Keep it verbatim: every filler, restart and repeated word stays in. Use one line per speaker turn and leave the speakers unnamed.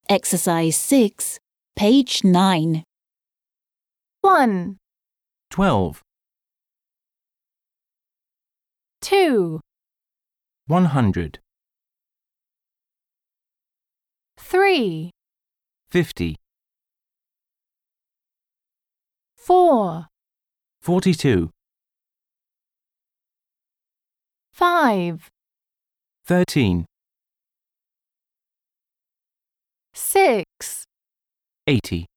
Exercise six, page nine.
one,
twelve,
two,
one hundred,
three,
fifty,
four,
forty-two,
five,
thirteen,
six,
eighty.